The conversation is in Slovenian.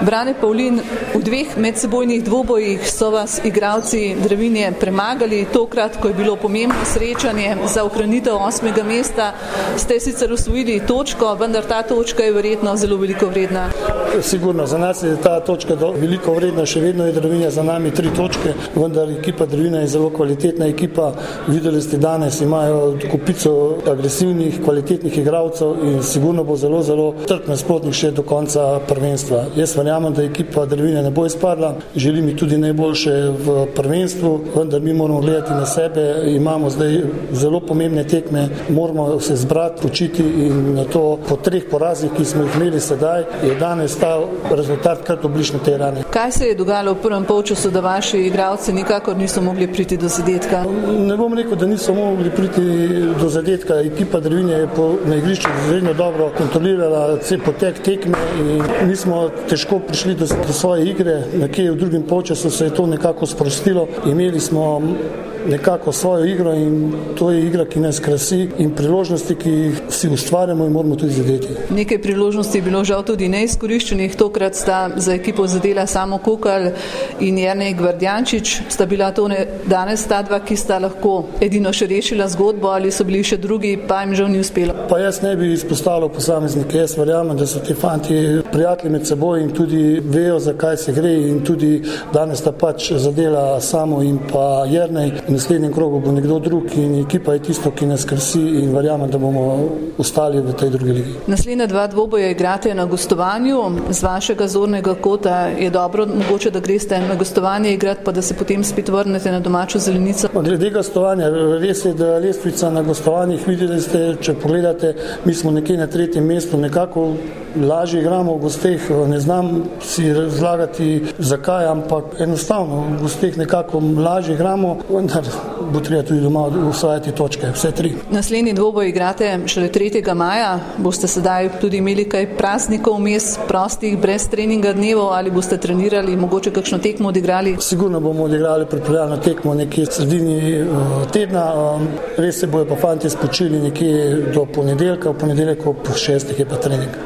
Brane Pavlin, v dveh medsebojnih dvobojih so vas igralci Dravinje premagali. Tokrat, ko je bilo pomembno srečanje za ohranitev 8. mesta, ste sicer osvojili točko, vendar ta točka je verjetno zelo veliko vredna. Sigurno, za nas je ta točka veliko vredna, še vedno je Dravinja za nami 3 točke, vendar ekipa Dravinja je zelo kvalitetna ekipa. Videli ste danes, imajo kupico agresivnih, kvalitetnih igralcev in sigurno bo zelo, zelo trd nasprotnik še do konca prvenstva. Jaz verjamem, da ekipa Dravinja ne bo izpadla, želim ji tudi najboljše v prvenstvu, vendar mi moramo gledati na sebe, imamo zdaj zelo pomembne tekme, moramo se zbrati, učiti in na to po 3 porazih, ki smo jih imeli sedaj, je danes ta rezultat kar oblično te rane. Kaj se je dogajalo v prvem polčasu, da vaši igralci nikakor niso mogli priti do zadetka? Ne bom rekel, da niso mogli priti do zadetka. Ekipa Dravinje je na igrišču izredno dobro kontrolirala cel potek tekme in mi smo težko prišli do svoje igre. Nekje v drugem polčasu se je to nekako sprostilo. Imeli smo nekako svojo igro in to je igra, ki nas krasi in priložnosti, ki jih si ustvarjamo in moramo tudi zadeti. Nekaj priložnosti je bilo žal tudi neizkoriščenih. Tokrat sta za ekipo zadela Samo Kokalj in Jernej Gvardjančič. Sta bila to danes ta dva, ki sta lahko edino še rešila zgodbo ali so bili še drugi, pa jim žal ni uspelo? Pa jaz ne bi izpostavljal posameznike. Jaz verjamem, da so ti fanti prijatelji med seboj in tudi vejo, zakaj se gre in tudi danes sta pač zadela Samo in pa Jernej. V naslednjem krogu bo nekdo drug in ekipa je tisto, ki nas krasi in verjamem, da bomo ostali v tej drugi ligi. Naslednja 2 dvoboja igrate na gostovanju. Z vašega zornega kota je dobro mogoče, da greste na gostovanje igrati, pa da se potem spet vrnete na domačo zelenico? Glede gostovanja, res je, da lestvica na gostovanjih, videli ste, če pogledate, mi smo nekje na 3. mestu, nekako lažje igramo v gosteh, ne znam si razlagati zakaj, ampak enostavno v gosteh nekako lažje igramo, vendar bo treba tudi doma osvajati točke, vse 3. Naslednji dvoboj igrate šele 3. maja. Boste sedaj tudi imeli kaj praznikov vmes, prostih, brez treninga dnevov ali boste trenirali, mogoče kakšno tekmo odigrali? Sigurno bomo odigrali pripravljalno tekmo nekje v sredini tedna. Res se bojo pa fantje spočili nekje do ponedeljka, v ponedeljek ob 6. je pa trening.